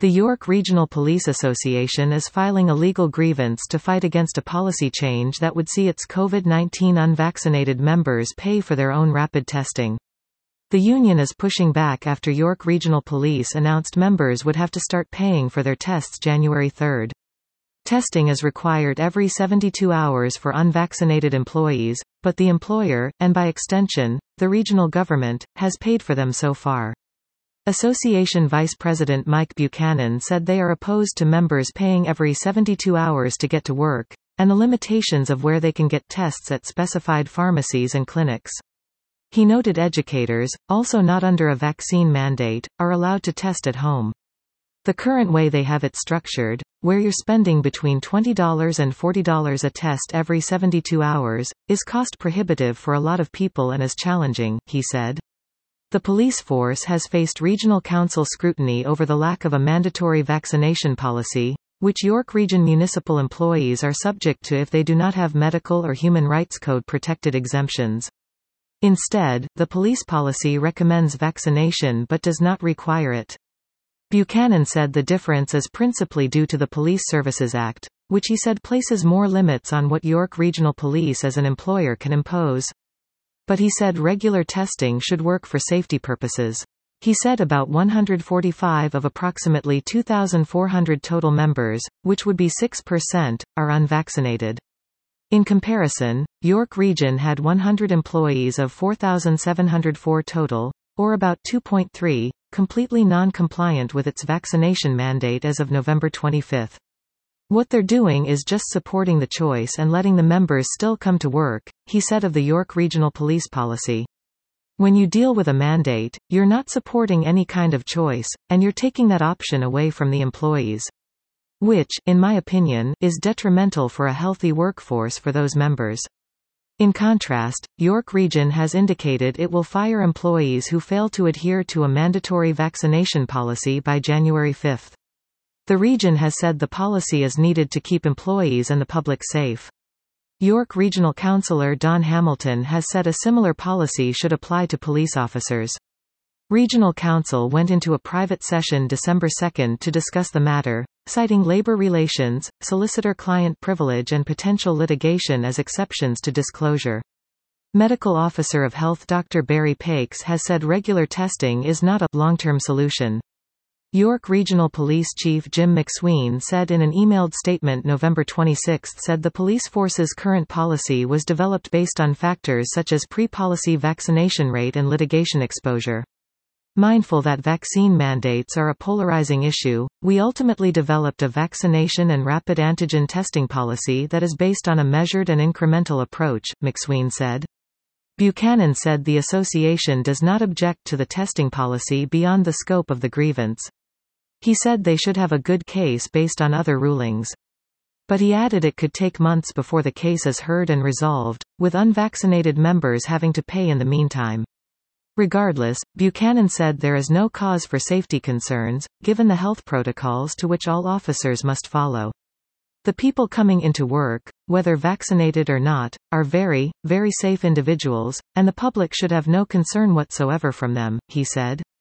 The York Regional Police Association is filing a legal grievance to fight against a policy change that would see its COVID-19 unvaccinated members pay for their own rapid testing. The union is pushing back after York Regional Police announced members would have to start paying for their tests January 3. Testing is required every 72 hours for unvaccinated employees, but the employer, and by extension, the regional government, has paid for them so far. Association Vice President Mike Buchanan said they are opposed to members paying every 72 hours to get to work, and the limitations of where they can get tests at specified pharmacies and clinics. He noted educators, also not under a vaccine mandate, are allowed to test at home. The current way they have it structured, where you're spending between $20 and $40 a test every 72 hours, is cost prohibitive for a lot of people and is challenging, he said. The police force has faced regional council scrutiny over the lack of a mandatory vaccination policy, which York Region municipal employees are subject to if they do not have medical or human rights code protected exemptions. Instead, the police policy recommends vaccination but does not require it. Buchanan said the difference is principally due to the Police Services Act, which he said places more limits on what York Regional Police as an employer can impose. But he said regular testing should work for safety purposes. He said about 145 of approximately 2,400 total members, which would be 6%, are unvaccinated. In comparison, York Region had 100 employees of 4,704 total, or about 2.3, completely non-compliant with its vaccination mandate as of November 25. What they're doing is just supporting the choice and letting the members still come to work, he said of the York Regional Police policy. When you deal with a mandate, you're not supporting any kind of choice, and you're taking that option away from the employees. Which, in my opinion, is detrimental for a healthy workforce for those members. In contrast, York Region has indicated it will fire employees who fail to adhere to a mandatory vaccination policy by January 5. The region has said the policy is needed to keep employees and the public safe. York Regional Councillor Don Hamilton has said a similar policy should apply to police officers. Regional Council went into a private session December 2 to discuss the matter, citing labor relations, solicitor-client privilege and potential litigation as exceptions to disclosure. Medical Officer of Health Dr. Barry Pakes has said regular testing is not a long-term solution. York Regional Police Chief Jim McSween said in an emailed statement November 26 said the police force's current policy was developed based on factors such as pre-policy vaccination rate and litigation exposure. Mindful that vaccine mandates are a polarizing issue, we ultimately developed a vaccination and rapid antigen testing policy that is based on a measured and incremental approach, McSween said. Buchanan said the association does not object to the testing policy beyond the scope of the grievance. He said they should have a good case based on other rulings. But he added it could take months before the case is heard and resolved, with unvaccinated members having to pay in the meantime. Regardless, Buchanan said there is no cause for safety concerns, given the health protocols to which all officers must follow. The people coming into work, whether vaccinated or not, are very, very safe individuals, and the public should have no concern whatsoever from them, he said.